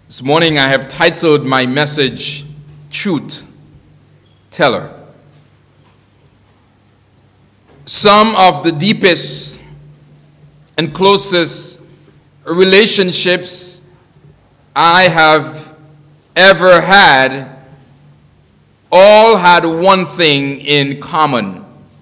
This morning I have titled my message, Truth Teller. Some of the deepest and closest relationships I have ever had all had one thing in common.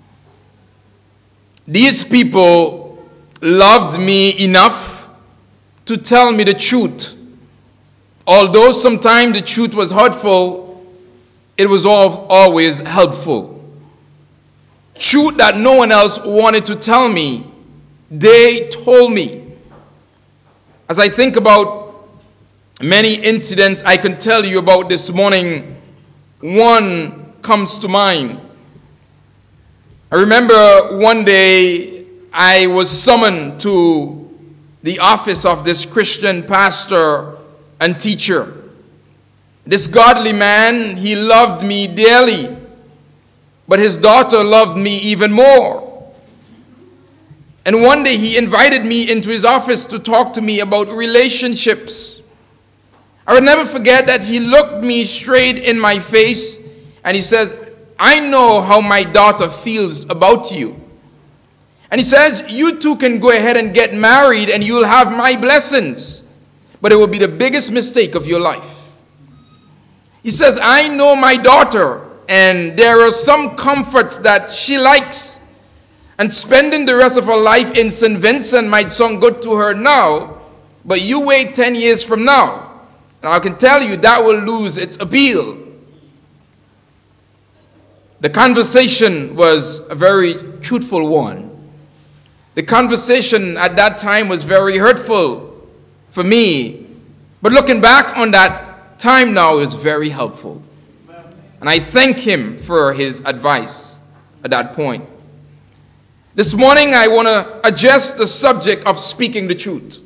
These people loved me enough to tell me the truth. Although sometimes the truth was hurtful, it was always helpful. Truth that no one else wanted to tell me, they told me. As I think about many incidents I can tell you about this morning, one comes to mind. I remember one day I was summoned to the office of this Christian pastor and teacher. This godly man, he loved me dearly, but his daughter loved me even more. And one day he invited me into his office to talk to me about relationships. I will never forget that he looked me straight in my face and he says, "I know how my daughter feels about you." And he says, "You two can go ahead and get married and you'll have my blessings. But it will be the biggest mistake of your life." He says, "I know my daughter, and there are some comforts that she likes. And spending the rest of her life in St. Vincent might sound good to her now, but you wait 10 years from now, and I can tell you that will lose its appeal." The conversation was a very truthful one. The conversation at that time was very hurtful for me, but looking back on that time now is very helpful. And I thank him for his advice at that point. This morning I want to address the subject of speaking the truth.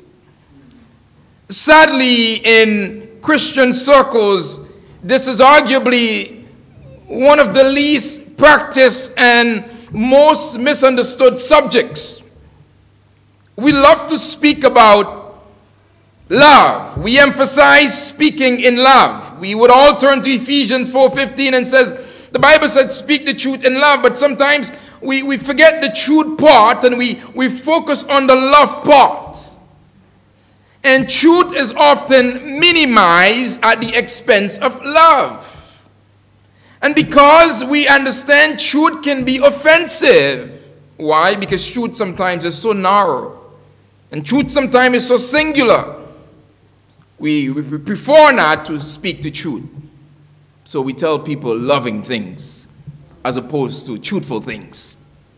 Sadly, in Christian circles, this is arguably one of the least practiced and most misunderstood subjects. We love to speak about love. We emphasize speaking in love. We would all turn to Ephesians 4:15 and says, the Bible said speak the truth in love, but sometimes we forget the truth part and we focus on the love part. And truth is often minimized at the expense of love. And because we understand truth can be offensive. Why? Because truth sometimes is so narrow. And truth sometimes is so singular. We prefer not to speak the truth. So we tell people loving things as opposed to truthful things.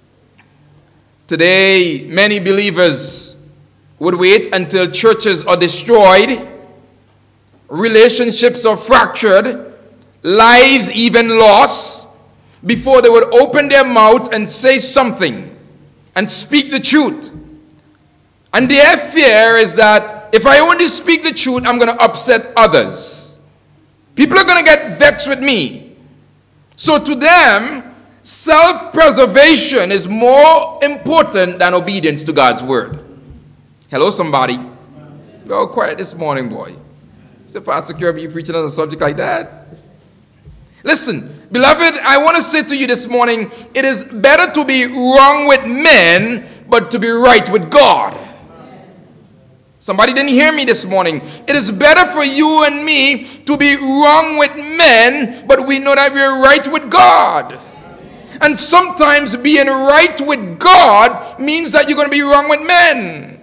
Today, many believers would wait until churches are destroyed, relationships are fractured, lives even lost, before they would open their mouth and say something and speak the truth. And their fear is that if I only speak the truth, I'm going to upset others. People are going to get vexed with me. So to them, self-preservation is more important than obedience to God's word. Hello, somebody. Go quiet this morning, boy. Say, Pastor Kirby, you preaching on a subject like that? Listen, beloved, I want to say to you this morning, it is better to be wrong with men, but to be right with God. Somebody didn't hear me this morning. It is better for you and me to be wrong with men, but we know that we're right with God. And sometimes being right with God means that you're going to be wrong with men.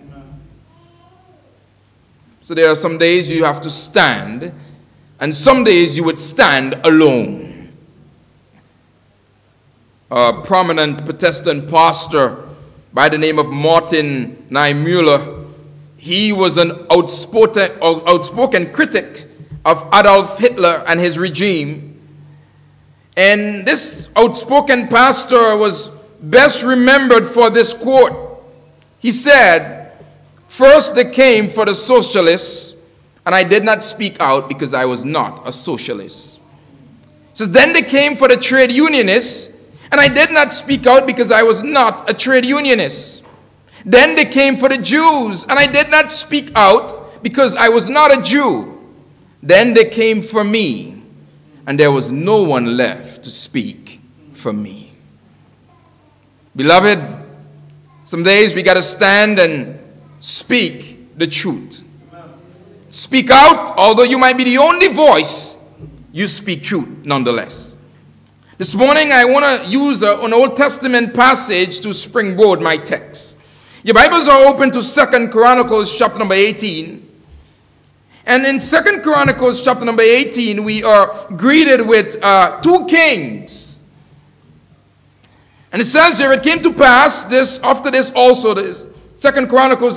So there are some days you have to stand, and some days you would stand alone. A prominent Protestant pastor by the name of Martin Niemöller, he was an outspoken critic of Adolf Hitler and his regime. And this outspoken pastor was best remembered for this quote. He said, "First they came for the socialists, and I did not speak out because I was not a socialist." He says, "Then they came for the trade unionists, and I did not speak out because I was not a trade unionist. Then they came for the Jews, and I did not speak out because I was not a Jew. Then they came for me, and there was no one left to speak for me. Beloved, some days we got to stand and speak the truth. Speak out, although you might be the only voice, you speak truth nonetheless. This morning I want to use an Old Testament passage to springboard my text. Your Bibles are open to 2 Chronicles chapter number 18. And in 2 Chronicles chapter number 18, we are greeted with two kings. And it says here, it came to pass, after this also, 2 Chronicles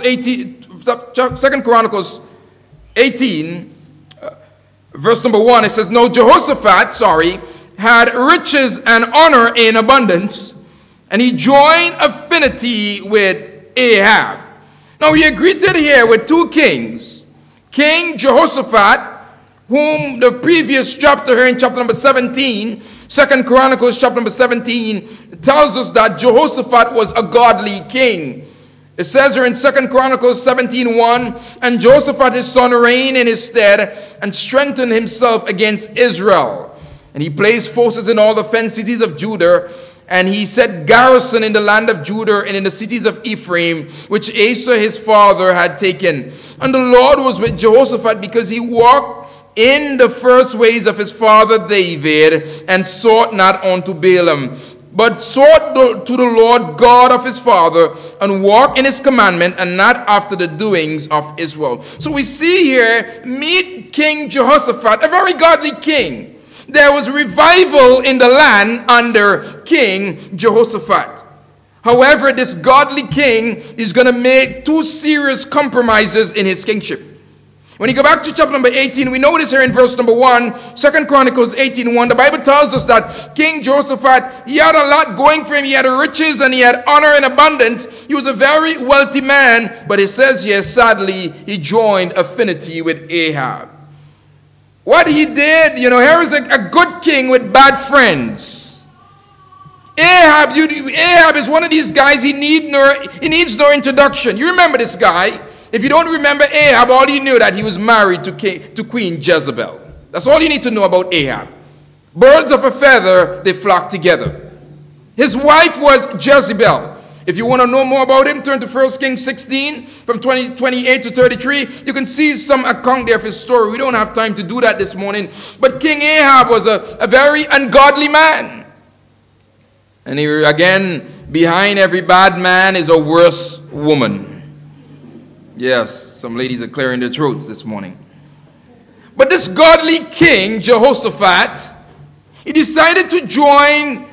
18, verse number 1, it says, "Now Jehoshaphat, had riches and honor in abundance, and he joined affinity with Ahab." Now we are greeted here with two kings. King Jehoshaphat, whom the previous chapter here in chapter number 17, 2 Chronicles chapter number 17, tells us that Jehoshaphat was a godly king. It says here in 2 Chronicles 17:1, "And Jehoshaphat his son reigned in his stead, and strengthened himself against Israel. And he placed forces in all the fenced cities of Judah, and he set garrison in the land of Judah and in the cities of Ephraim, which Asa his father had taken. And the Lord was with Jehoshaphat, because he walked in the first ways of his father David, and sought not unto Baalim, but sought to the Lord God of his father, and walked in his commandment, and not after the doings of Israel." So we see here, meet King Jehoshaphat, a very godly king. There was revival in the land under King Jehoshaphat. However, this godly king is going to make two serious compromises in his kingship. When you go back to chapter number 18, we notice here in verse number 1, 2 Chronicles 18:1, the Bible tells us that King Jehoshaphat, he had a lot going for him. He had riches and he had honor in abundance. He was a very wealthy man, but it says here, sadly, he joined affinity with Ahab. What he did, here is a good king with bad friends. Ahab is one of these guys, he needs no introduction. You remember this guy. If you don't remember Ahab, all you knew that he was married to Queen Jezebel. That's all you need to know about Ahab. Birds of a feather, they flock together. His wife was Jezebel. If you want to know more about him, turn to 1 Kings 16 from 28 to 33. You can see some account there of his story. We don't have time to do that this morning. But King Ahab was a very ungodly man. And here again, behind every bad man is a worse woman. Yes, some ladies are clearing their throats this morning. But this godly king, Jehoshaphat, he decided to join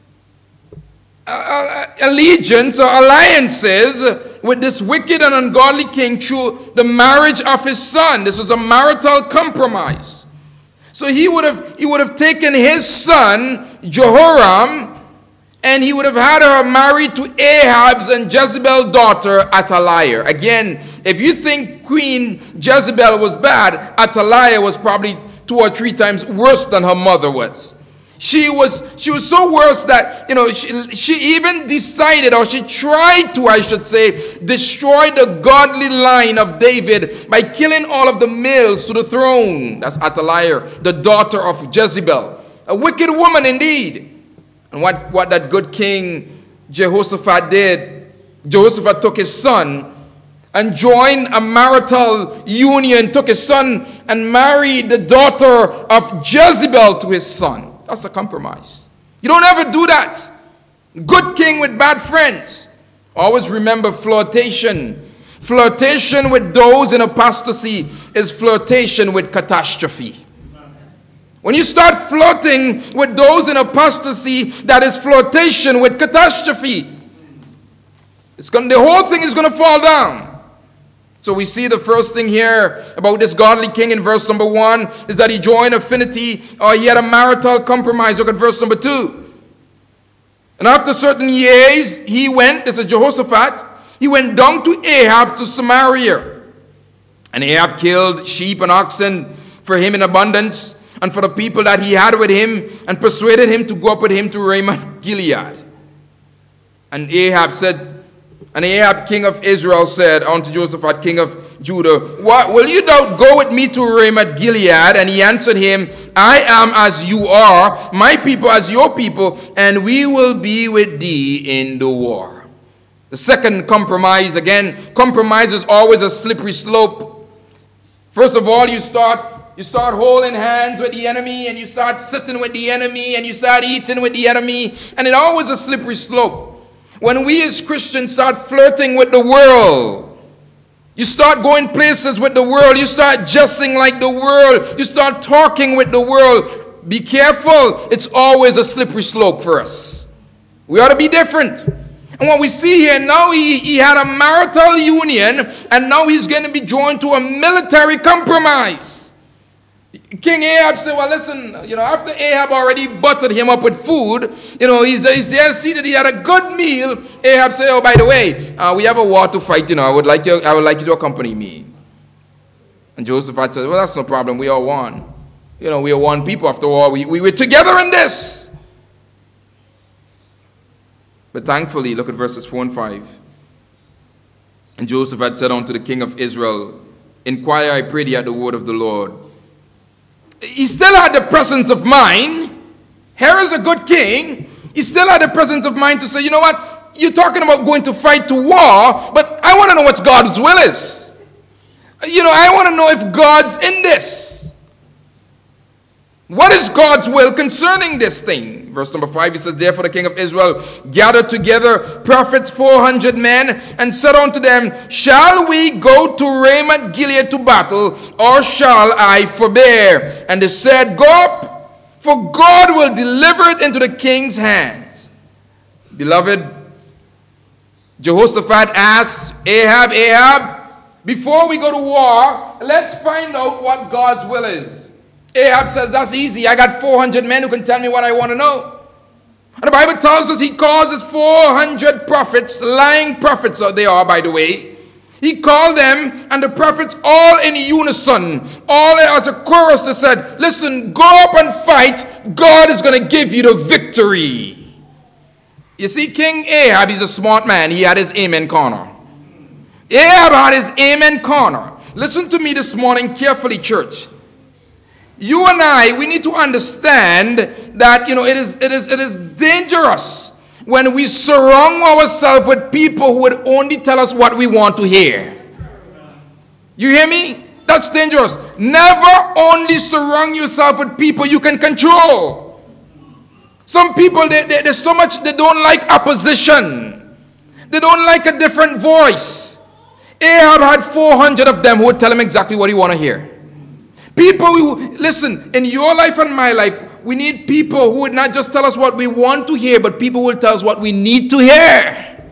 allegiance or alliances with this wicked and ungodly king through the marriage of his son. This was a marital compromise. So he would have taken his son Jehoram, and he would have had her married to Ahab's and Jezebel's daughter Athaliah. Again, if you think Queen Jezebel was bad, Athaliah was probably 2 or 3 times worse than her mother was. She was so worse that, she even decided, or she tried to, I should say, destroy the godly line of David by killing all of the males to the throne. That's Athaliah, the daughter of Jezebel. A wicked woman indeed. And what that good king Jehoshaphat did, Jehoshaphat took his son and joined a marital union, took his son and married the daughter of Jezebel to his son. That's a compromise. You don't ever do that. Good king with bad friends. Always remember flirtation. Flirtation with those in apostasy is flirtation with catastrophe. When you start flirting with those in apostasy, that is flirtation with catastrophe. The whole thing is going to fall down. So we see the first thing here about this godly king in verse number 1 is that he joined affinity, or he had a marital compromise. Look at verse number 2. And after certain years, he went, this is Jehoshaphat, he went down to Ahab to Samaria. And Ahab killed sheep and oxen for him in abundance, and for the people that he had with him, and persuaded him to go up with him to Ramoth Gilead. And Ahab said And Ahab, king of Israel, said unto Jehoshaphat, king of Judah, what, will you thou go with me to Ramoth Gilead? And he answered him, I am as you are, my people as your people, and we will be with thee in the war. The second compromise, again, compromise is always a slippery slope. First of all, you start holding hands with the enemy, and you start sitting with the enemy, and you start eating with the enemy, and it's always a slippery slope. When we as Christians start flirting with the world, you start going places with the world, you start dressing like the world, you start talking with the world, be careful. It's always a slippery slope for us. We ought to be different. And what we see here, now he had a marital union, and now he's going to be joined to a military compromise. King Ahab said, well, listen, after Ahab already buttered him up with food, he's there seated, he had a good meal. Ahab said, oh, by the way, we have a war to fight, I would like you to accompany me. And Jehoshaphat said, well, that's no problem, we are one. We are one people after all, we were together in this. But thankfully, look at verses 4 and 5. And Jehoshaphat said unto the king of Israel, inquire, I pray thee, at the word of the Lord. He still had the presence of mind. Here is a good king. He still had the presence of mind to say, you know what? You're talking about going to fight to war, but I want to know what God's will is. I want to know if God's in this. What is God's will concerning this thing? Verse number 5, he says, therefore the king of Israel gathered together prophets 400 men and said unto them, shall we go to Ramoth Gilead to battle, or shall I forbear? And they said, go up, for God will deliver it into the king's hands. Beloved, Jehoshaphat asked Ahab, before we go to war, let's find out what God's will is. Ahab says, that's easy. I got 400 men who can tell me what I want to know. And the Bible tells us he calls his 400 prophets, lying prophets they are, by the way. He called them, and the prophets all in unison, all as a chorus, they said, listen, go up and fight. God is going to give you the victory. You see, King Ahab, he's a smart man. He had his amen corner. Ahab had his amen corner. Listen to me this morning carefully, church. You and I, we need to understand that, it is dangerous when we surround ourselves with people who would only tell us what we want to hear. You hear me? That's dangerous. Never only surround yourself with people you can control. Some people, there's so much, they don't like opposition. They don't like a different voice. Ahab had 400 of them who would tell him exactly what he want to hear. People who, listen, in your life and my life, we need people who would not just tell us what we want to hear, but people who will tell us what we need to hear.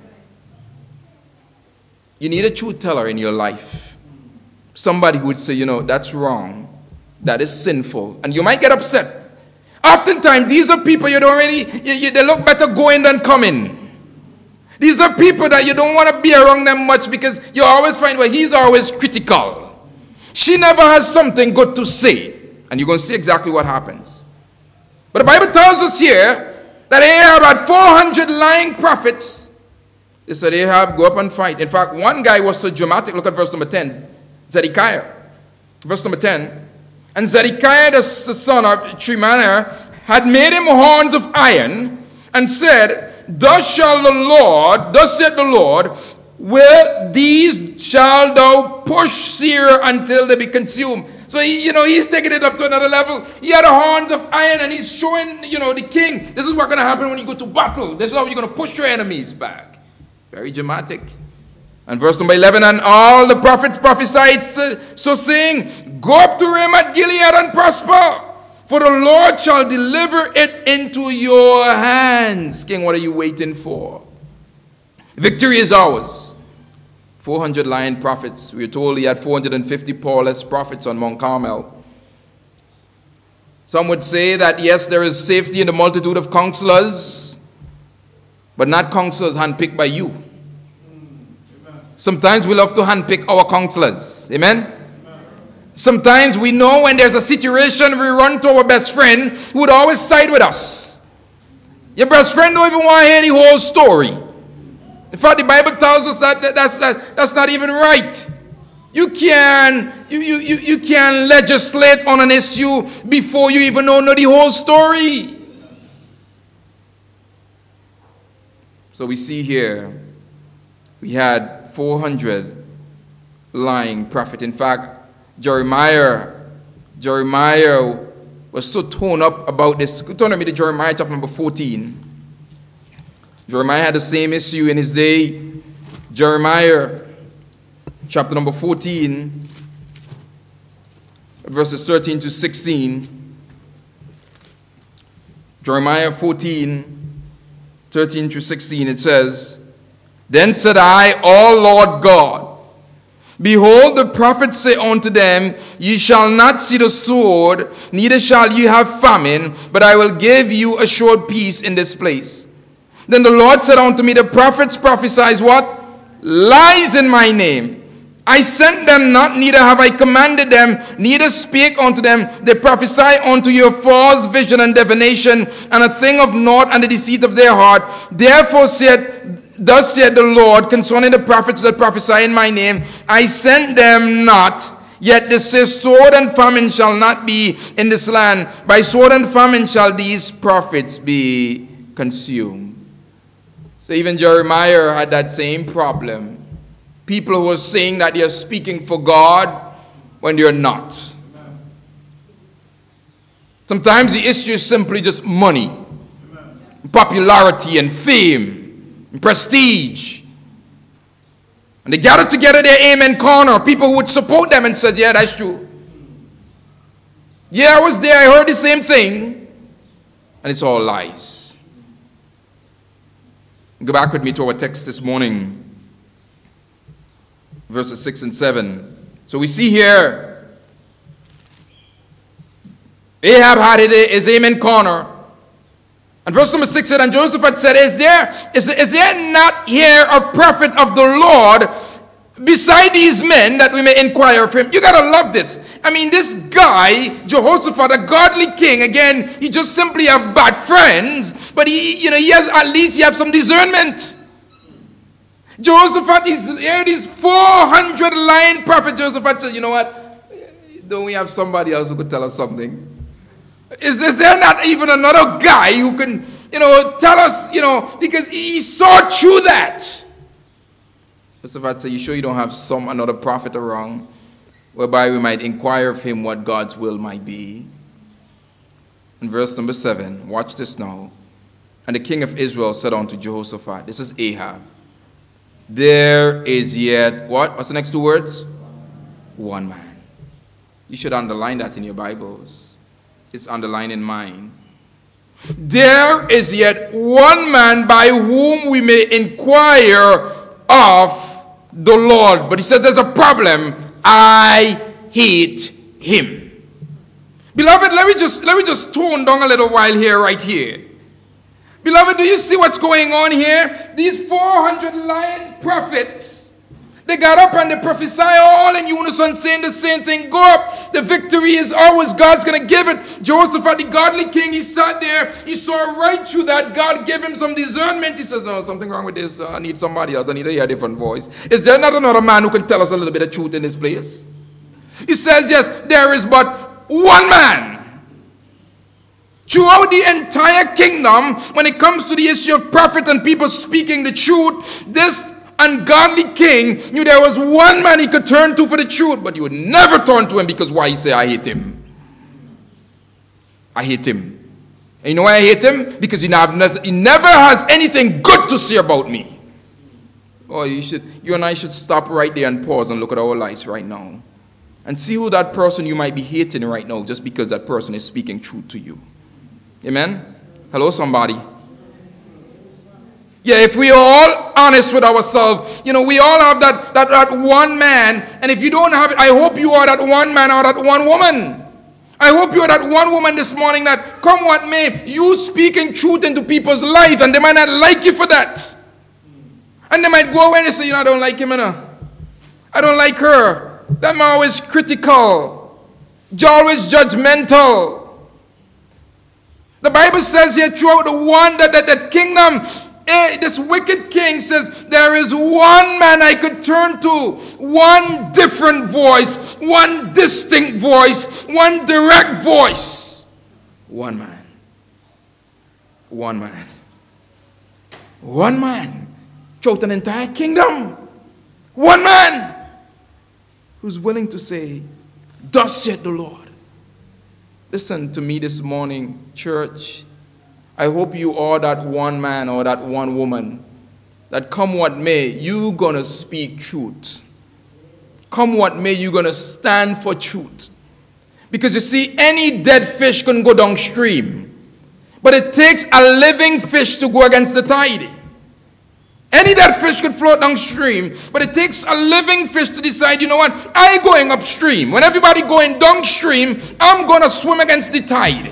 You need a truth teller in your life. Somebody who would say, that's wrong. That is sinful. And you might get upset. Oftentimes, these are people you don't really, they look better going than coming. These are people that you don't want to be around them much because you always find, well, he's always critical. She never has something good to say. And you're going to see exactly what happens. But the Bible tells us here that Ahab had 400 lying prophets. They said, Ahab, go up and fight. In fact, one guy was so dramatic. Look at verse number 10. Zedekiah. Verse number 10. And Zedekiah, the son of Tremanner, had made him horns of iron and said, thus said the Lord, with these shall thou push Syria until they be consumed. So, he's taking it up to another level. He had the horns of iron, and he's showing, the king, this is what's going to happen when you go to battle. This is how you're going to push your enemies back. Very dramatic. And verse number 11, and all the prophets prophesied, so saying, go up to Ramoth Gilead and prosper, for the Lord shall deliver it into your hands. King, what are you waiting for? Victory is ours. 400 lying prophets. We are told he had 450 powerless prophets on Mount Carmel. Some would say that, yes, there is safety in the multitude of counselors, but not counselors handpicked by you. Sometimes we love to handpick our counselors. Amen? Sometimes we know when there's a situation, we run to our best friend who would always side with us. Your best friend don't even want to hear the whole story. In fact, the Bible tells us that's not even right. You can legislate on an issue before you even know the whole story. So we see here, we had 400 lying prophets. In fact, Jeremiah was so torn up about this. Turn with me to Jeremiah chapter number 14. Jeremiah had the same issue in his day. Jeremiah chapter number 14, verses 13 to 16. Jeremiah 14, 13 to 16, it says, Then said I, O Lord God, behold, the prophets say unto them, Ye shall not see the sword, neither shall you have famine, but I will give you a short peace in this place. Then the Lord said unto me, The prophets prophesy what? Lies in my name. I sent them not, neither have I commanded them, neither spake unto them. They prophesy unto you false vision and divination, and a thing of naught, and the deceit of their heart. Therefore thus said the Lord concerning the prophets that prophesy in my name, I sent them not. Yet they say, sword and famine shall not be in this land. By sword and famine shall these prophets be consumed. So even Jeremiah had that same problem. People who are saying that they are speaking for God when they are not. Sometimes the issue is simply just money, popularity and fame and prestige. And they gather together their amen corner. People who would support them and said, yeah, that's true. Yeah, I was there, I heard the same thing. And it's all lies. Go back with me to our text this morning. Verses 6 and 7. So we see here, Ahab had his amen corner. And verse number 6 said, And Joseph had said, Is there not here a prophet of the Lord beside these men that we may inquire of him? You got to love this. I mean, this guy, Jehoshaphat, a godly king, again, he just simply have bad friends, but he has at least some discernment. Jehoshaphat here, these 400 lying prophets. Jehoshaphat said, you know what? Don't we have somebody else who could tell us something? Is there not even another guy who can, tell us, because he saw through that. Jehoshaphat said, you sure you don't have another prophet around whereby we might inquire of him what God's will might be? In verse number 7, watch this now. And the king of Israel said unto Jehoshaphat, this is Ahab, there is yet, what? What's the next two words? One man. You should underline that in your Bibles. It's underlined in mine. There is yet one man by whom we may inquire of the Lord. But he says there's a problem. I hate him. Beloved, let me just tone down a little while here, right here. Beloved, do you see what's going on here? These 400 lying prophets, they got up and they prophesy all in unison, saying the same thing. Go up. The victory is ours. God's going to give it. Jehoshaphat, the godly king, he sat there. He saw right through that. God gave him some discernment. He says, no, something wrong with this. I need somebody else. I need to hear a different voice. Is there not another man who can tell us a little bit of truth in this place? He says, yes, there is but one man. Throughout the entire kingdom, when it comes to the issue of prophet and people speaking the truth, this ungodly king knew there was one man he could turn to for the truth, but he would never turn to him because why? He say, I hate him. I hate him. And you know why I hate him? Because he never has anything good to say about me. Oh, you and I should stop right there and pause and look at our lives right now and see who that person you might be hating right now just because that person is speaking truth to you. Amen? Hello, somebody. Yeah, if we are all honest with ourselves, we all have that one man. And if you don't have it, I hope you are that one man or that one woman. I hope you are that one woman this morning that, come what may, you speaking truth into people's life and they might not like you for that. And they might go away and say, I don't like him enough. I don't like her. Them always critical. You're always judgmental. The Bible says here throughout the one that kingdom, This wicked king says, there is one man I could turn to, one different voice, one distinct voice, one direct voice. One man. One man. One man. Throughout an entire kingdom. One man who's willing to say, thus saith the Lord. Listen to me this morning, church. I hope you are that one man or that one woman that come what may, you gonna speak truth. Come what may, you gonna stand for truth. Because you see, any dead fish can go downstream. But it takes a living fish to go against the tide. Any dead fish could float downstream, but it takes a living fish to decide, you know what, I'm going upstream. When everybody going downstream, I'm gonna swim against the tide.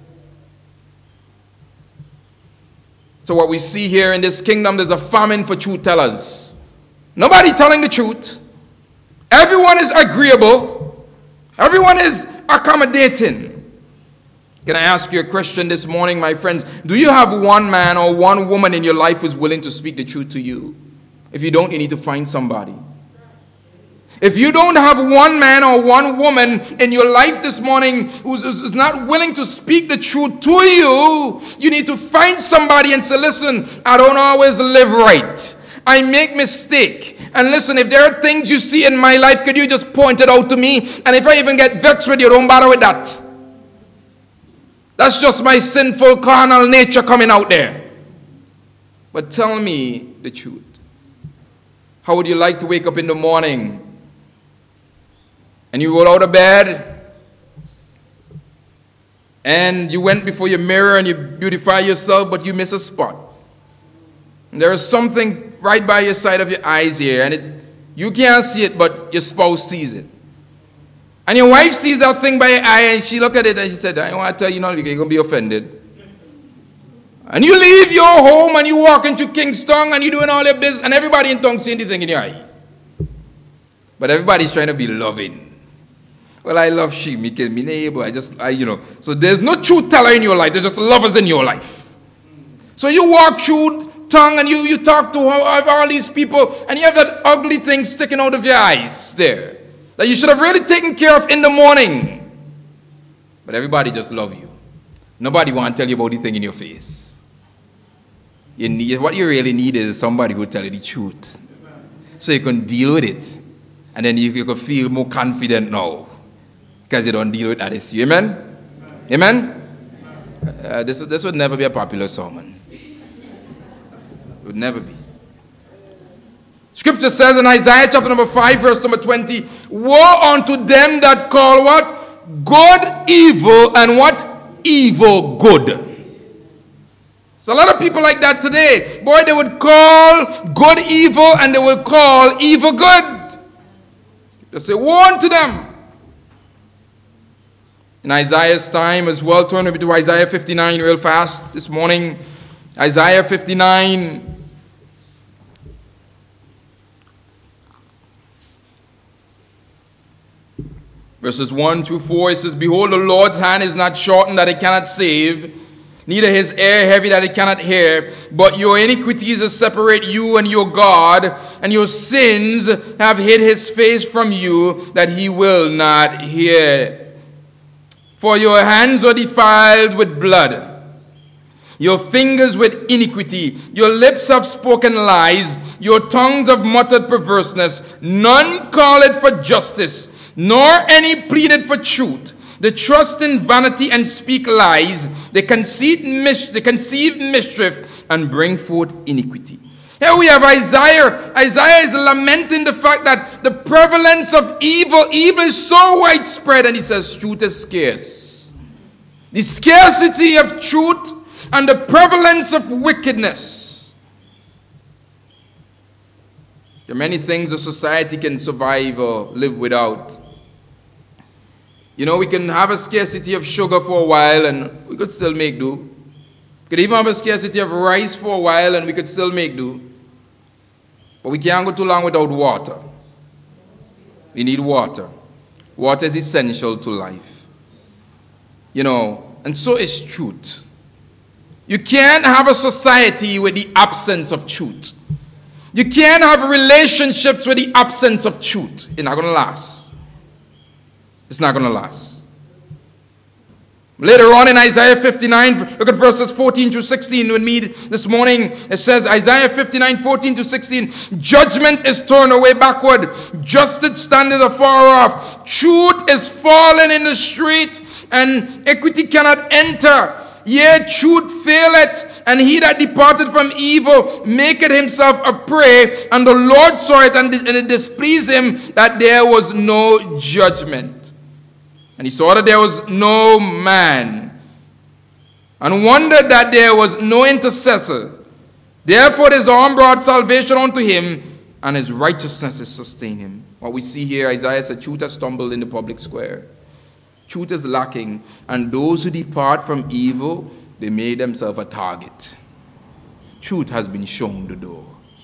So what we see here in this kingdom, there's a famine for truth tellers. Nobody telling the truth. Everyone is agreeable. Everyone is accommodating. Can I ask you a question this morning, my friends? Do you have one man or one woman in your life who's willing to speak the truth to you? If you don't, you need to find somebody. If you don't have one man or one woman in your life this morning who's not willing to speak the truth to you, you need to find somebody and say, listen, I don't always live right. I make mistakes. And listen, if there are things you see in my life, could you just point it out to me? And if I even get vexed with you, don't bother with that. That's just my sinful carnal nature coming out there. But tell me the truth. How would you like to wake up in the morning and you roll out of bed and you went before your mirror and you beautify yourself, but you miss a spot? And there is something right by your side of your eyes here, and you can't see it, but your spouse sees it. And your wife sees that thing by your eye, and she looked at it and she said, I want to tell you now, you're going to be offended. And you leave your home and you walk into Kingston and you're doing all your business, and everybody in town seeing the thing in your eye. But everybody's trying to be loving. Well, I love she, me neighbor, So there's no truth teller in your life, there's just lovers in your life. So you walk through tongue and you talk to all these people, and you have that ugly thing sticking out of your eyes there that you should have really taken care of in the morning. But everybody just love you. Nobody want to tell you about the thing in your face. What you really need is somebody who will tell you the truth, so you can deal with it, and then you can feel more confident now because you don't deal with that issue. Amen? Amen? This would never be a popular sermon. It would never be. Scripture says in Isaiah chapter number 5, verse number 20, woe unto them that call what? Good evil, and what? Evil good. So a lot of people like that today. Boy, they would call good evil and they would call evil good. Just say, woe unto them. In Isaiah's time as well, turn over to Isaiah 59 real fast this morning. Isaiah 59. Verses 1 through 4, it says, behold, the Lord's hand is not shortened that it cannot save, neither his ear heavy that it cannot hear. But your iniquities have separated you and your God, and your sins have hid his face from you, that he will not hear. For your hands are defiled with blood, your fingers with iniquity. Your lips have spoken lies, your tongues have muttered perverseness. None called for justice, nor any pleaded for truth. They trust in vanity and speak lies. They conceive mischief and bring forth iniquity. Here we have Isaiah. Isaiah is lamenting the fact that the prevalence of evil is so widespread, and he says truth is scarce. The scarcity of truth and the prevalence of wickedness. There are many things a society can survive or live without. You know, we can have a scarcity of sugar for a while and we could still make do. We could even have a scarcity of rice for a while and we could still make do. But we can't go too long without water. We need water. Water is essential to life. You know, and so is truth. You can't have a society with the absence of truth. You can't have relationships with the absence of truth. It's not going to last. It's not going to last. Later on in Isaiah 59, look at verses 14 to 16 with me this morning. It says, Isaiah 59, 14 to 16, judgment is turned away backward. Justice standeth afar off. Truth is fallen in the street, and equity cannot enter. Yea, truth faileth, and he that departed from evil maketh himself a prey. And the Lord saw it, and it displeased him that there was no judgment. And he saw that there was no man, and wondered that there was no intercessor. Therefore his arm brought salvation unto him, and his righteousness is sustained him. What we see here, Isaiah said, truth has stumbled in the public square. Truth is lacking, and those who depart from evil, they made themselves a target. Truth has been shown the door.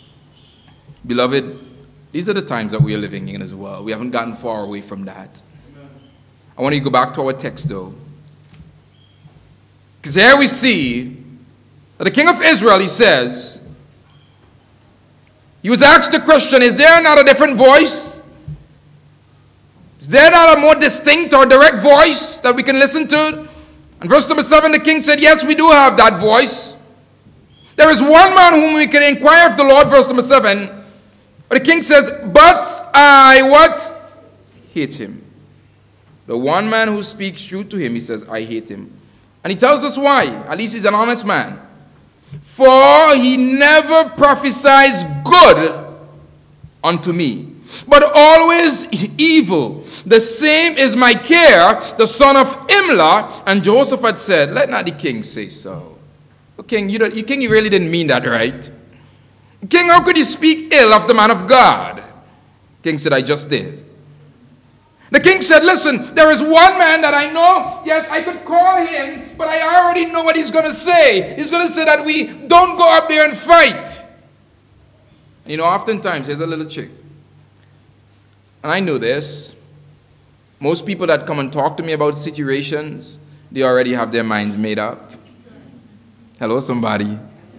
Beloved, these are the times that we are living in as well. We haven't gotten far away from that. I want you to go back to our text, though. Because here we see that the king of Israel, he says, he was asked the question, is there not a different voice? Is there not a more distinct or direct voice that we can listen to? And verse number 7, the king said, yes, we do have that voice. There is one man whom we can inquire of the Lord, verse number 7. But the king says, but I, what? Hate him. The one man who speaks truth to him, he says, I hate him. And he tells us why. At least he's an honest man. For he never prophesies good unto me, but always evil. The same is Micaiah, the son of Imlah. And Joseph had said, let not the king say so. But king, you really didn't mean that, right? King, how could you speak ill of the man of God? King said, I just did. The king said, listen, there is one man that I know. Yes, I could call him, but I already know what he's going to say. He's going to say that we don't go up there and fight. You know, oftentimes, here's a little trick. And I know this. Most people that come and talk to me about situations, they already have their minds made up. Hello, somebody.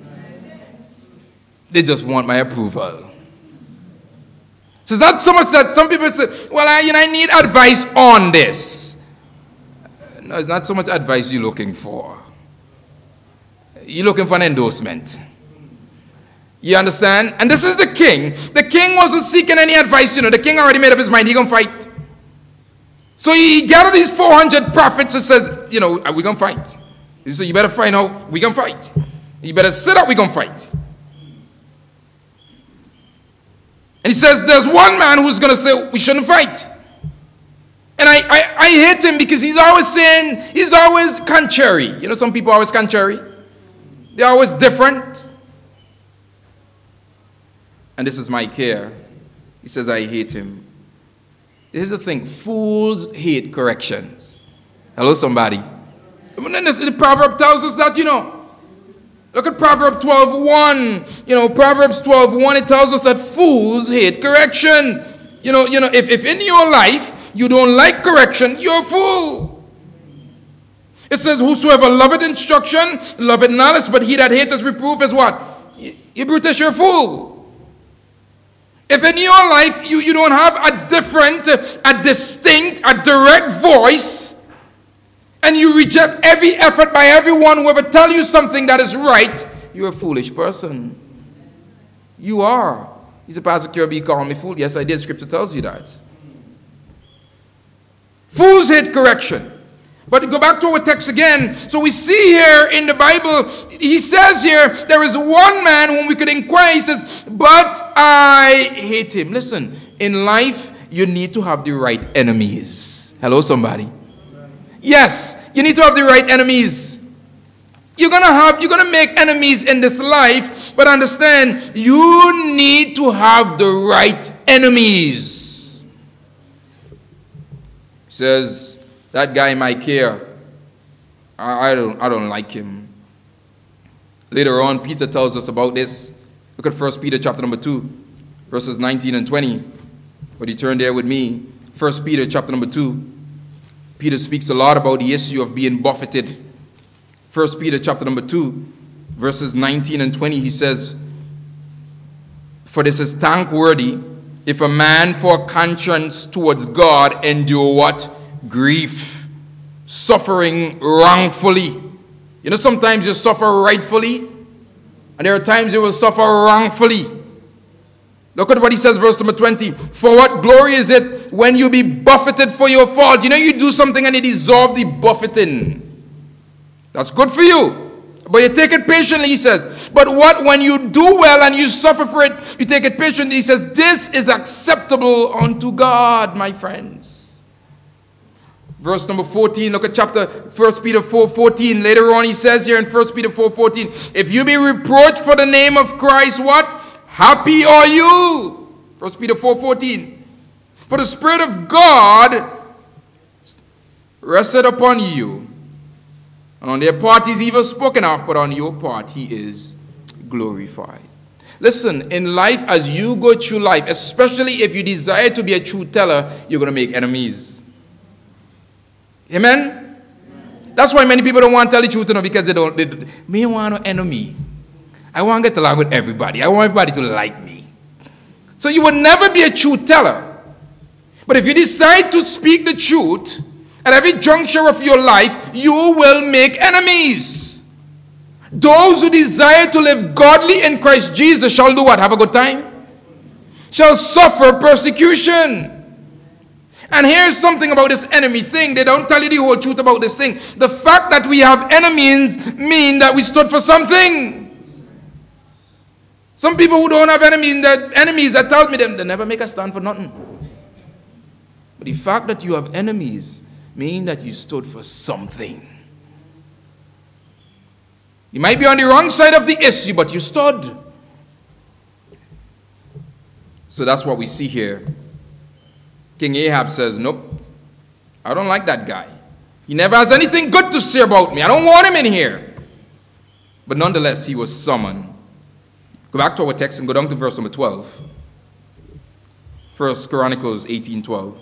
They just want my approval. So it's not so much that some people say, well, I need advice on this. No, it's not so much advice you're looking for. You're looking for an endorsement. You understand? And this is the king. The king wasn't seeking any advice. The king already made up his mind. He's going to fight. So he gathered his 400 prophets and says, we're going to fight. He said, you better find out. We're going to fight. You better sit up. We're going to fight. And he says, there's one man who's going to say, we shouldn't fight. And I hate him because he's always contrary. Some people are always contrary. They're always different. And this is Micaiah. He says, I hate him. Here's the thing. Fools hate corrections. Hello, somebody. The proverb tells us that, Look at Proverbs 12:1. Proverbs 12:1, it tells us that fools hate correction. If in your life you don't like correction, you're a fool. It says, whosoever loveth instruction, loveth knowledge, but he that hateth reproof is what? You brutish, you're a fool. If in your life you don't have a distinct, a direct voice, and you reject every effort by everyone who ever tell you something that is right, you're a foolish person. You are. He said, Pastor Kirby called me fool. Yes, I did. Scripture tells you that. Fools hate correction. But go back to our text again. So we see here in the Bible, he says here, there is one man whom we could inquire. He says, but I hate him. Listen, in life, you need to have the right enemies. Hello, somebody. Yes, you need to have the right enemies. You're gonna make enemies in this life, but understand, you need to have the right enemies. He says, that guy Micaiah, I don't like him. Later on, Peter tells us about this. Look at 1 Peter chapter number 2, verses 19 and 20. Would you turn there with me? 1 Peter chapter number 2. Peter speaks a lot about the issue of being buffeted. 1 Peter chapter number 2, verses 19 and 20, he says, "For this is thankworthy, if a man for conscience towards God endure what? Grief, suffering wrongfully." You know, sometimes you suffer rightfully, and there are times you will suffer wrongfully. Look at what he says, verse number 20. "For what glory is it when you be buffeted for your fault?" You know, you do something and you deserve the buffeting. That's good for you. But you take it patiently, he says. "But what when you do well and you suffer for it, you take it patiently." He says, "This is acceptable unto God," my friends. Verse number 14, look at chapter 1 Peter 4:14. Later on he says here in 1 Peter 4:14, "If you be reproached for the name of Christ," what? "Happy are you." 1 Peter 4:14. "For the Spirit of God rested upon you, and on their part he's even spoken of, but on your part he is glorified." Listen, in life, as you go through life, especially if you desire to be a truth teller, you're going to make enemies. Amen? That's why many people don't want to tell the truth, because they me want no enemy. I want to get along with everybody. I want everybody to like me. So you will never be a truth teller. But if you decide to speak the truth, at every juncture of your life, you will make enemies. Those who desire to live godly in Christ Jesus shall do what? Have a good time? Shall suffer persecution. And here's something about this enemy thing. They don't tell you the whole truth about this thing. The fact that we have enemies mean that we stood for something. Some people who don't have enemies that tell me they never make a stand for nothing. But the fact that you have enemies mean that you stood for something. You might be on the wrong side of the issue, but you stood. So that's what we see here. King Ahab says, "Nope, I don't like that guy. He never has anything good to say about me. I don't want him in here." But nonetheless, he was summoned. Go back to our text and go down to verse number 12. 1 Chronicles 18:12.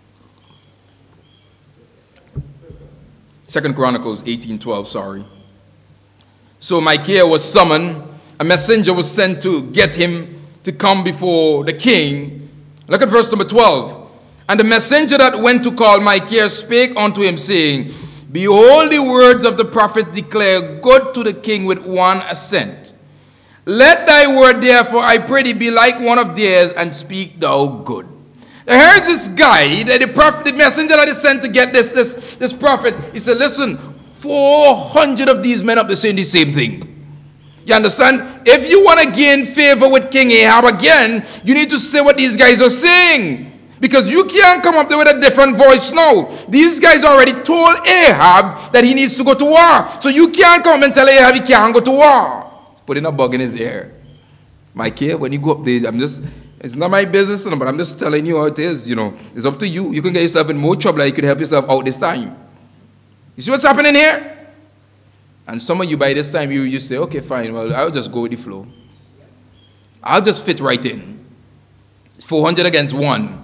2 Chronicles 18:12, sorry. "So Micaiah was summoned. A messenger was sent to get him to come before the king." Look at verse number 12. "And the messenger that went to call Micaiah spake unto him, saying, Behold, the words of the prophet declare good to the king with one assent. Let thy word therefore, I pray thee, be like one of theirs, and speak thou good." Now here's this guy, the messenger that is sent to get this prophet. He said, "Listen, 400 of these men up there saying the same thing." You understand? If you want to gain favor with King Ahab again, you need to say what these guys are saying. Because you can't come up there with a different voice now. These guys already told Ahab that he needs to go to war. So you can't come and tell Ahab he can't go to war. Putting a bug in his ear. Micaiah, when you go up there, it's not my business, but I'm just telling you how it is. It's up to you. You can get yourself in more trouble. You could help yourself out this time. You see what's happening here? And some of you, by this time, you say, "Okay, fine. Well, I'll just go with the flow. I'll just fit right in. It's 400 against 1.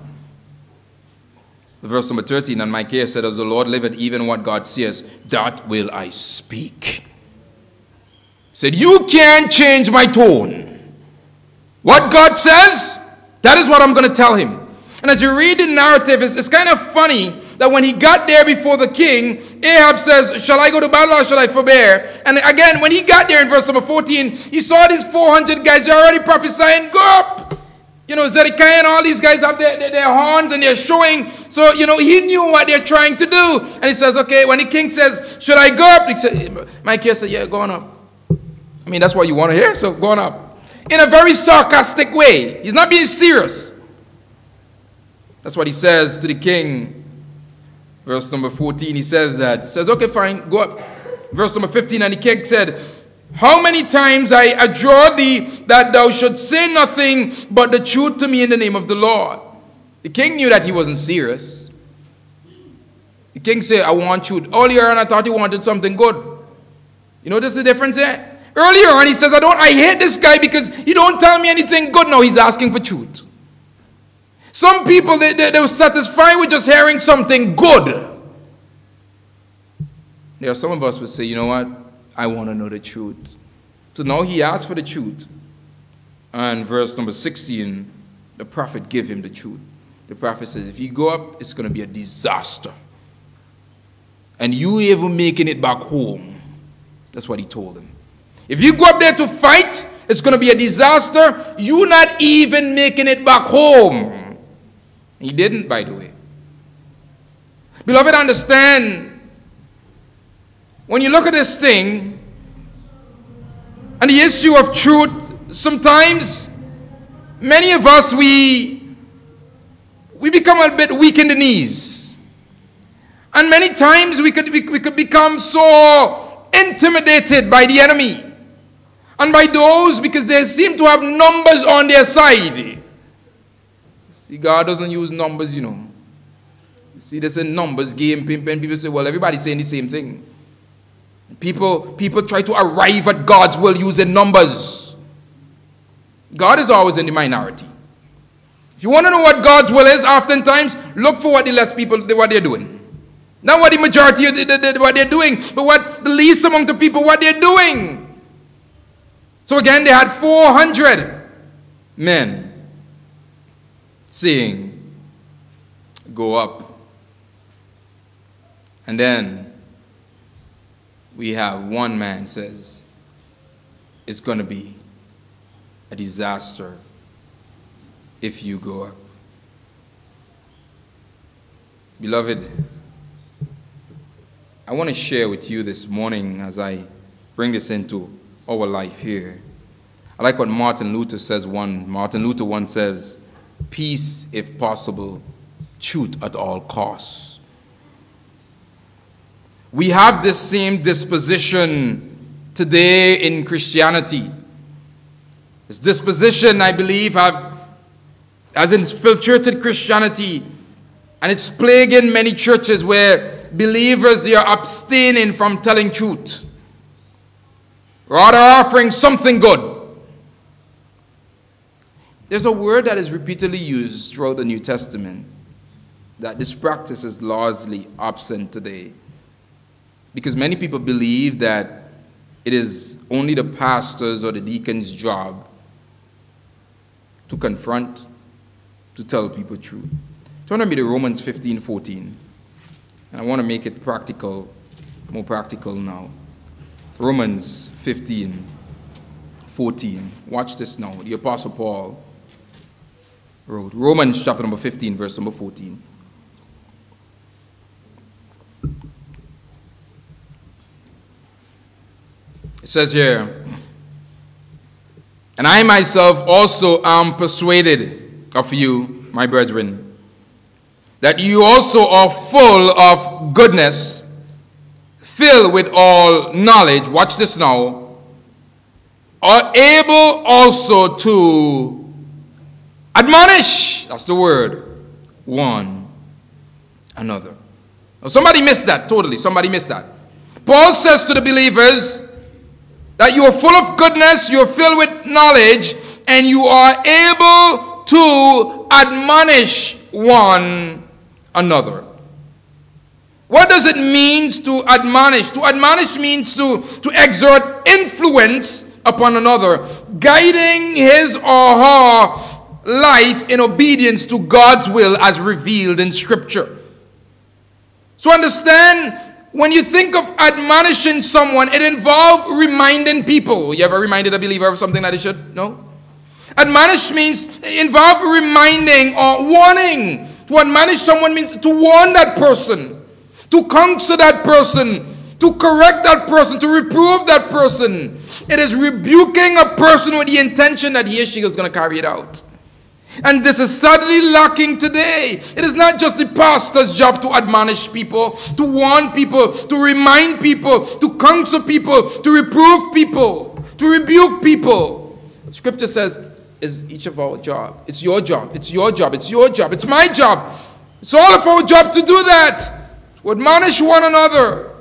Verse number 13, "And Micaiah said, As the Lord liveth, even what God says, that will I speak." Said, "You can't change my tone. What God says, that is what I'm going to tell him." And as you read the narrative, it's kind of funny that when he got there before the king, Ahab says, "Shall I go to battle or shall I forbear?" And again, when he got there in verse number 14, he saw these 400 guys. They're already prophesying, "Go up." Zedekiah and all these guys have their horns and they're showing. So, he knew what they're trying to do. And he says, okay, when the king says, "Should I go up?" Micaiah said, "Yeah, go on up." I mean, that's what you want to hear, so go on up. In a very sarcastic way. He's not being serious. That's what he says to the king. Verse number 14, he says that. He says, "Okay, fine, go up." Verse number 15, "And the king said, How many times I adjure thee that thou shouldst say nothing but the truth to me in the name of the Lord." The king knew that he wasn't serious. The king said, "I want truth." Earlier on, I thought he wanted something good. You notice the difference there? Earlier on, he says, I hate this guy because he don't tell me anything good. Now he's asking for truth. Some people, they were satisfied with just hearing something good. There are some of us who say, "You know what? I want to know the truth." So now he asked for the truth. And verse number 16, the prophet gave him the truth. The prophet says, if you go up, it's going to be a disaster. And you even making it back home. That's what he told him. If you go up there to fight, it's going to be a disaster. You not even making it back home. He didn't, by the way. Beloved, understand, when you look at this thing, and the issue of truth, sometimes, many of us, we become a bit weak in the knees. And many times we could become so intimidated by the enemy. And by those, because they seem to have numbers on their side. See, God doesn't use numbers, you know. See, there's a numbers game, and people say, well, everybody's saying the same thing. People try to arrive at God's will using numbers. God is always in the minority. If you want to know what God's will is, oftentimes, look for what the less people, what they're doing. Not what the majority, what they're doing, but what the least among the people, what they're doing. So again, they had 400 men saying, go up. And then we have one man says, it's going to be a disaster if you go up. Beloved, I want to share with you this morning as I bring this into our life here. I like what Martin Luther says. Martin Luther once says, peace if possible, truth at all costs. We have this same disposition today in Christianity. This disposition, I believe, has infiltrated Christianity, and it's plaguing many churches where believers, they are abstaining from telling truth, rather offering something good. There's a word that is repeatedly used throughout the New Testament that this practice is largely absent today, because many people believe that it is only the pastor's or the deacon's job to confront, to tell people truth. Turn with me to Romans 15:14. And I want to make it practical, more practical now. Romans 15:14. Watch this now. The Apostle Paul wrote. Romans chapter number 15, verse number 14. It says here, and I myself also am persuaded of you, my brethren, that you also are full of goodness, filled with all knowledge, watch this now, are able also to admonish, that's the word, one another. Now somebody missed that, totally, somebody missed that. Paul says to the believers that you are full of goodness, you are filled with knowledge, and you are able to admonish one another. What does it mean to admonish? To admonish means to exert influence upon another, guiding his or her life in obedience to God's will as revealed in Scripture. So understand, when you think of admonishing someone, it involves reminding people. You ever reminded a believer of something that they should know? Admonish means involve reminding or warning. To admonish someone means to warn that person, to counsel that person, to correct that person, to reprove that person. It is rebuking a person with the intention that he or she is going to carry it out. And this is sadly lacking today. It is not just the pastor's job to admonish people, to warn people, to remind people, to counsel people, to reprove people, to rebuke people. Scripture says, is each of our job. It's your job. It's your job. It's your job. It's my job. It's all of our job to do that. To admonish one another.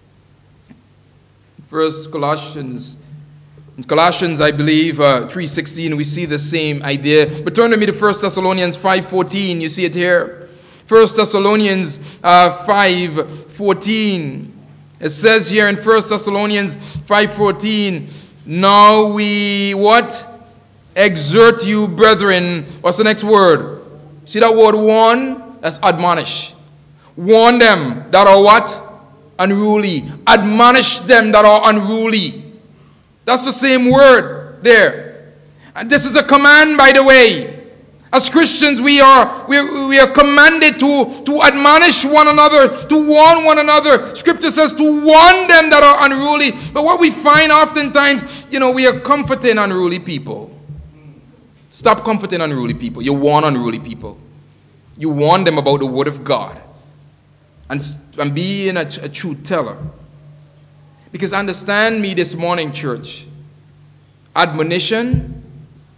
First Colossians, I believe, 3:16, we see the same idea. But turn to me to 1 Thessalonians 5:14. You see it here. 1 Thessalonians 5:14. It says here in 1 Thessalonians 5:14, Now we what? Exhort you, brethren. What's the next word? See that word warn? That's admonish. Warn them that are what? Unruly. Admonish them that are unruly. That's the same word there. And this is a command, by the way. As Christians, we are commanded to admonish one another, to warn one another. Scripture says to warn them that are unruly. But what we find oftentimes, we are comforting unruly people. Stop comforting unruly people. You warn unruly people. You warn them about the word of God. And being a truth teller. Because understand me this morning, church. Admonition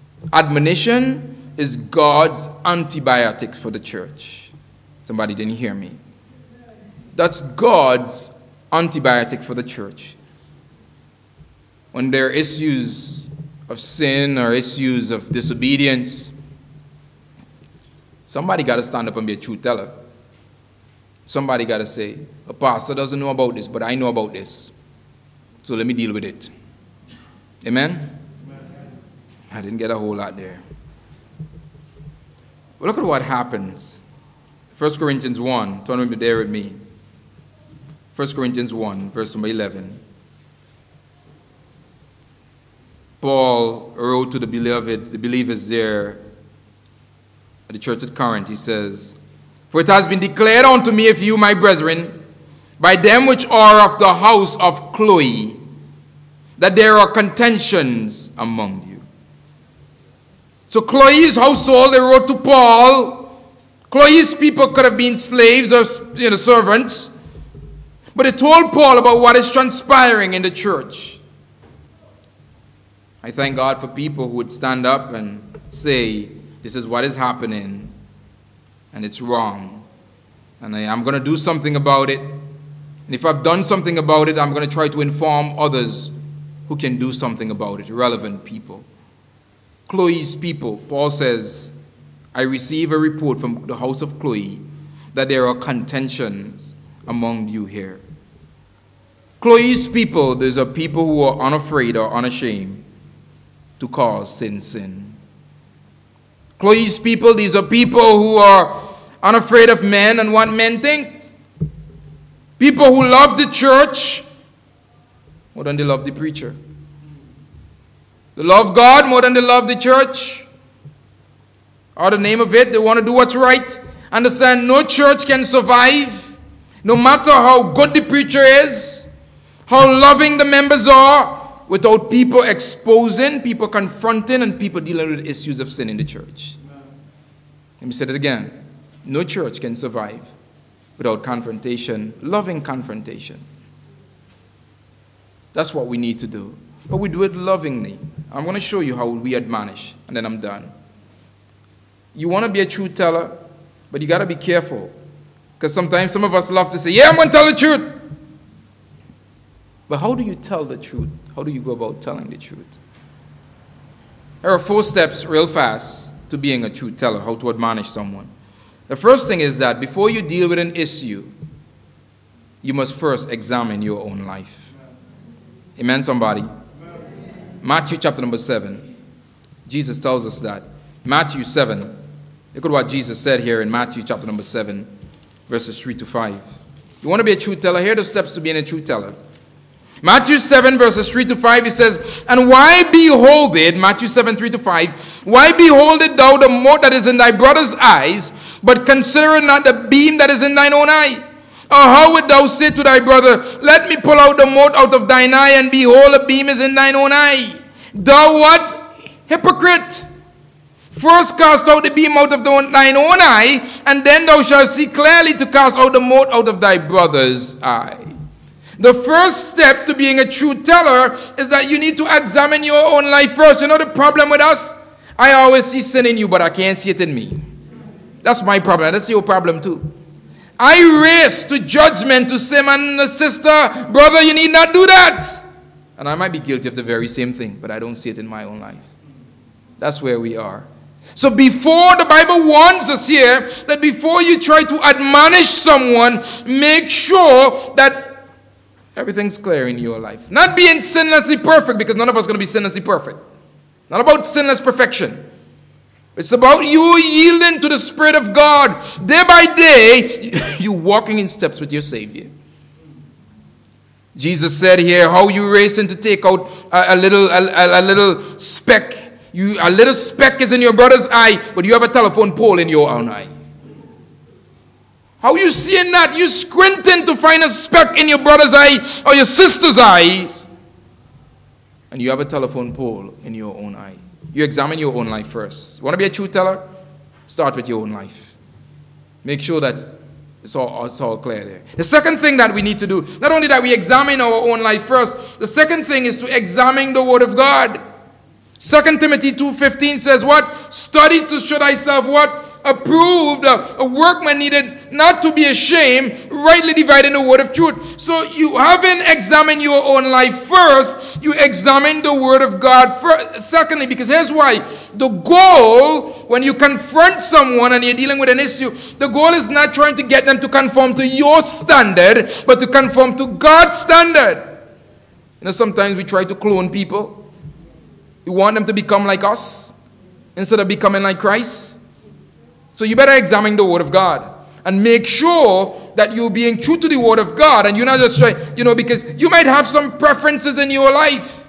is God's antibiotic for the church. Somebody didn't hear me. That's God's antibiotic for the church. When there are issues of sin or issues of disobedience, somebody got to stand up and be a truth teller. Somebody got to say, a pastor doesn't know about this, but I know about this. So let me deal with it. Amen? I didn't get a whole lot there. But look at what happens. 1 Corinthians 1. Turn over there with me. 1 Corinthians 1, verse number 11. Paul wrote to the believers there at the church at Corinth. He says, for it has been declared unto me of you, my brethren, by them which are of the house of Chloe, that there are contentions among you. So Chloe's household, they wrote to Paul. Chloe's people could have been slaves or servants. But they told Paul about what is transpiring in the church. I thank God for people who would stand up and say, this is what is happening. And it's wrong. And I'm going to do something about it. And if I've done something about it, I'm going to try to inform others who can do something about it, relevant people. Chloe's people, Paul says, I receive a report from the house of Chloe that there are contentions among you here. Chloe's people, these are people who are unafraid or unashamed to call sin. Chloe's people, these are people who are unafraid of men and what men think. People who love the church more than they love the preacher. They love God more than they love the church. Or the name of it, they want to do what's right. Understand, no church can survive, no matter how good the preacher is, how loving the members are, without people exposing, people confronting, and people dealing with issues of sin in the church. Let me say that again. No church can survive without confrontation, loving confrontation. That's what we need to do. But we do it lovingly. I'm going to show you how we admonish, and then I'm done. You want to be a truth teller, but you got to be careful. Because sometimes some of us love to say, yeah, I'm going to tell the truth. But how do you tell the truth? How do you go about telling the truth? There are 4 steps real fast to being a truth teller, how to admonish someone. The first thing is that before you deal with an issue, you must first examine your own life. Amen, somebody? Matthew chapter number 7. Jesus tells us that. Matthew 7. Look at what Jesus said here in Matthew chapter number 7, verses 3 to 5. You want to be a truth teller? Here are the steps to being a truth teller. Matthew 7, verses 3 to 5, he says, and why beholded, Matthew 7, 3 to 5, why beholded thou the mote that is in thy brother's eyes, but consider not the beam that is in thine own eye? Or how would thou say to thy brother, let me pull out the mote out of thine eye, and behold, a beam is in thine own eye? Thou what? Hypocrite! First cast out the beam out of thine own eye, and then thou shalt see clearly to cast out the mote out of thy brother's eye. The first step to being a truth teller is that you need to examine your own life first. You know the problem with us? I always see sin in you, but I can't see it in me. That's my problem. That's your problem too. I race to judgment to say, man, sister, brother, you need not do that. And I might be guilty of the very same thing, but I don't see it in my own life. That's where we are. So before, the Bible warns us here that before you try to admonish someone, make sure that Everything's clear in your life. Not being sinlessly perfect, because none of us are going to be sinlessly perfect. It's not about sinless perfection. It's about you yielding to the Spirit of God. Day by day, you walking in steps with your Savior. Jesus said here, how you racing to take out a little speck. A little speck is in your brother's eye, but you have a telephone pole in your own eye. How you seeing that? You squinting to find a speck in your brother's eye or your sister's eyes, and you have a telephone pole in your own eye. You examine your own life first. You want to be a truth teller? Start with your own life. Make sure that it's all clear there. The second thing that we need to do, not only that we examine our own life first, the second thing is to examine the Word of God. 2 Timothy 2:15 says what? Study to show thyself what? Approved, a workman needed not to be ashamed, rightly dividing the word of truth. So you haven't examined your own life first, you examine the Word of God first. Secondly, because here's why. The goal, when you confront someone and you're dealing with an issue, the goal is not trying to get them to conform to your standard, but to conform to God's standard. You know, sometimes we try to clone people. We want them to become like us instead of becoming like Christ. So you better examine the Word of God and make sure that you're being true to the Word of God, and you're not just trying, because you might have some preferences in your life.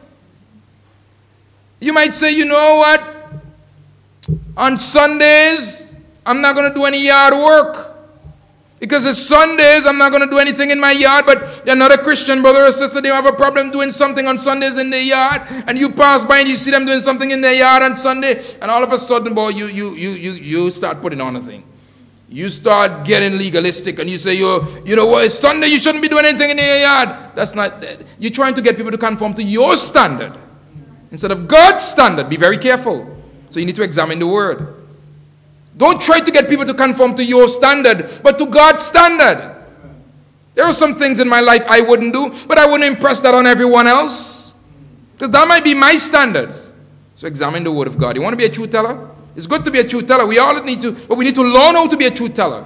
You might say, you know what? On Sundays, I'm not going to do any yard work. Because it's Sundays, I'm not going to do anything in my yard, but another Christian brother or sister, they have a problem doing something on Sundays in their yard, and you pass by and you see them doing something in their yard on Sunday, and all of a sudden, boy, you start putting on a thing. You start getting legalistic, and you say, you know what, it's Sunday, you shouldn't be doing anything in your yard. That's not, you're trying to get people to conform to your standard instead of God's standard. Be very careful. So you need to examine the Word. Don't try to get people to conform to your standard, but to God's standard. There are some things in my life I wouldn't do, but I wouldn't impress that on everyone else, because that might be my standard. So examine the Word of God. You want to be a truth teller? It's good to be a truth teller. We all need to, but we need to learn how to be a truth teller.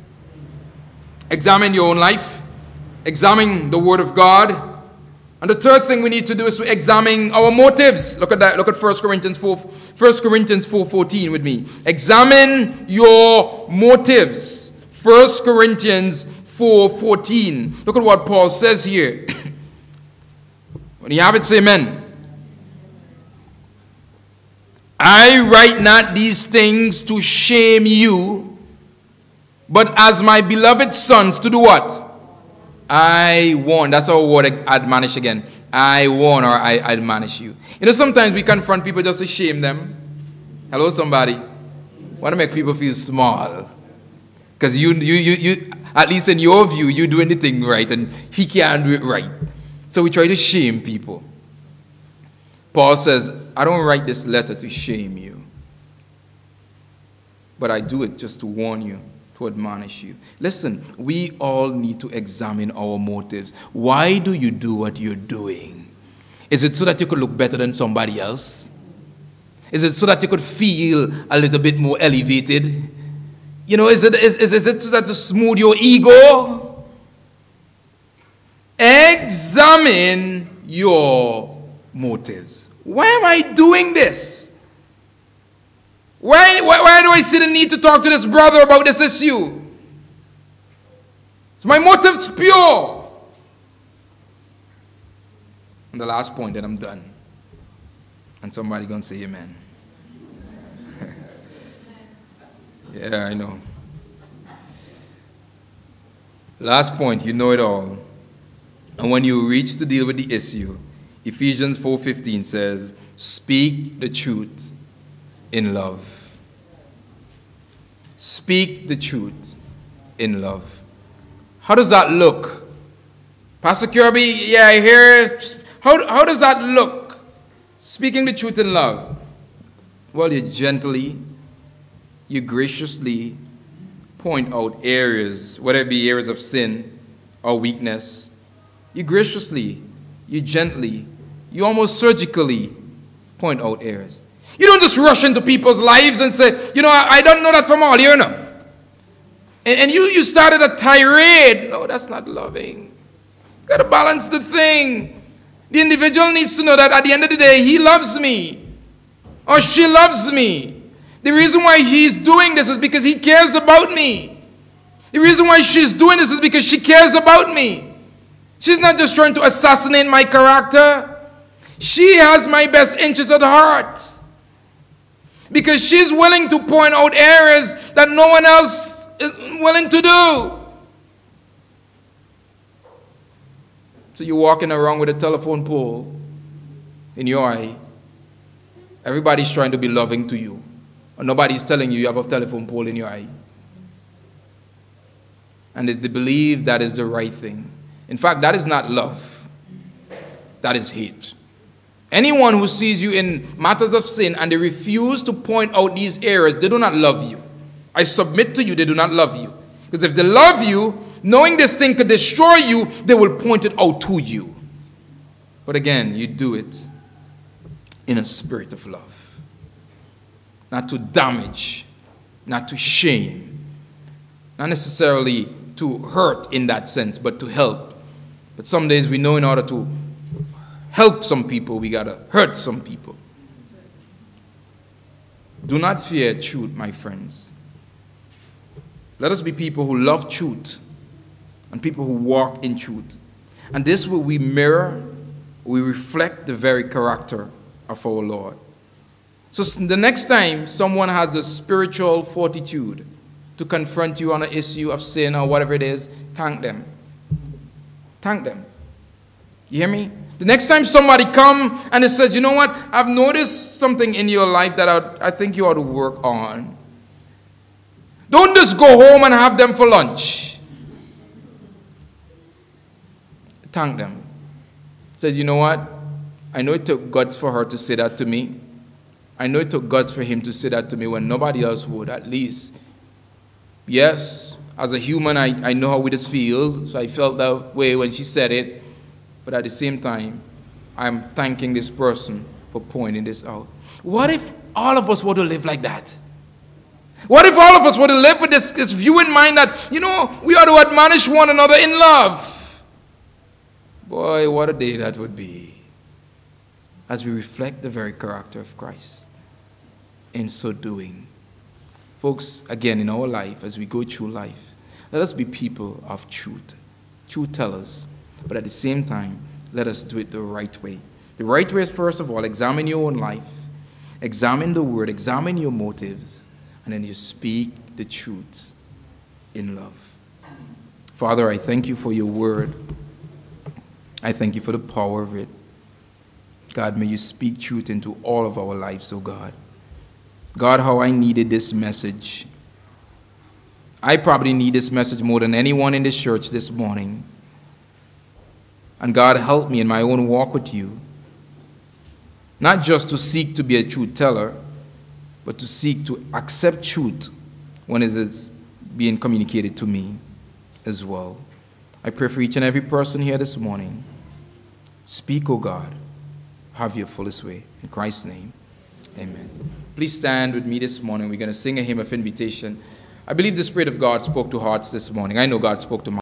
Examine your own life. Examine the Word of God. And the third thing we need to do is to examine our motives. Look at that. Look at 1 Corinthians 4:14 with me. Examine your motives. 1 Corinthians 4:14. Look at what Paul says here. When you have it, say amen. I write not these things to shame you, but as my beloved sons to do what? I warn. That's our word, admonish again. I warn or I admonish you. You know, sometimes we confront people just to shame them. Hello, somebody. Want to make people feel small. Because you, at least in your view, you do anything right and he can't do it right. So we try to shame people. Paul says, I don't write this letter to shame you, but I do it just to warn you, to admonish you. Listen, we all need to examine our motives. Why do you do what you're doing? Is it so that you could look better than somebody else? Is it so that you could feel a little bit more elevated? You know, is it so that to smooth your ego? Examine your motives. Why am I doing this? Why do I see the need to talk to this brother about this issue? So my motive's pure. And the last point, then I'm done. And somebody gonna say amen. Yeah, I know. Last point, you know it all. And when you reach to deal with the issue, Ephesians 4:15 says, speak the truth in love. Speak the truth in love. How does that look? Pastor Kirby, yeah, I hear. How does that look? Speaking the truth in love. Well, you gently, you graciously point out areas, whether it be areas of sin or weakness. You graciously, you gently, you almost surgically point out areas. You don't just rush into people's lives and say, you know, I don't know that from all here, no. And you started a tirade. No, that's not loving. Got to balance the thing. The individual needs to know that at the end of the day, he loves me or she loves me. The reason why he's doing this is because he cares about me. The reason why she's doing this is because she cares about me. She's not just trying to assassinate my character. She has my best interest at heart. Because she's willing to point out areas that no one else is willing to do. So you're walking around with a telephone pole in your eye. Everybody's trying to be loving to you. And nobody's telling you have a telephone pole in your eye. And they believe that is the right thing. In fact, that is not love. That is hate. Anyone who sees you in matters of sin and they refuse to point out these areas, they do not love you. I submit to you, they do not love you. Because if they love you, knowing this thing could destroy you, they will point it out to you. But again, you do it in a spirit of love. Not to damage, not to shame, not necessarily to hurt in that sense, but to help. But some days we know in order to help some people, we got to hurt some people. Do not fear truth, my friends. Let us be people who love truth and people who walk in truth. And this way we mirror, we reflect the very character of our Lord. So the next time someone has the spiritual fortitude to confront you on an issue of sin or whatever it is, thank them. Thank them. You hear me? The next time somebody come and it says, you know what, I've noticed something in your life that I think you ought to work on. Don't just go home and have them for lunch. Thank them. Said, you know what, I know it took guts for her to say that to me. I know it took guts for him to say that to me when nobody else would, at least. Yes, as a human, I know how it feels, so I felt that way when she said it. But at the same time, I'm thanking this person for pointing this out. What if all of us were to live like that? What if all of us were to live with this view in mind that, you know, we ought to admonish one another in love? Boy, what a day that would be. As we reflect the very character of Christ in so doing. Folks, again, in our life, as we go through life, let us be people of truth. Truth tellers. But at the same time, let us do it the right way. The right way is, first of all, examine your own life. Examine the word. Examine your motives. And then you speak the truth in love. Father, I thank you for your word. I thank you for the power of it. God, may you speak truth into all of our lives, oh God. God, how I needed this message. I probably need this message more than anyone in this church this morning. And God, help me in my own walk with you. Not just to seek to be a truth teller, but to seek to accept truth when it is being communicated to me as well. I pray for each and every person here this morning. Speak, O God. Have your fullest way. In Christ's name, amen. Please stand with me this morning. We're going to sing a hymn of invitation. I believe the Spirit of God spoke to hearts this morning. I know God spoke to my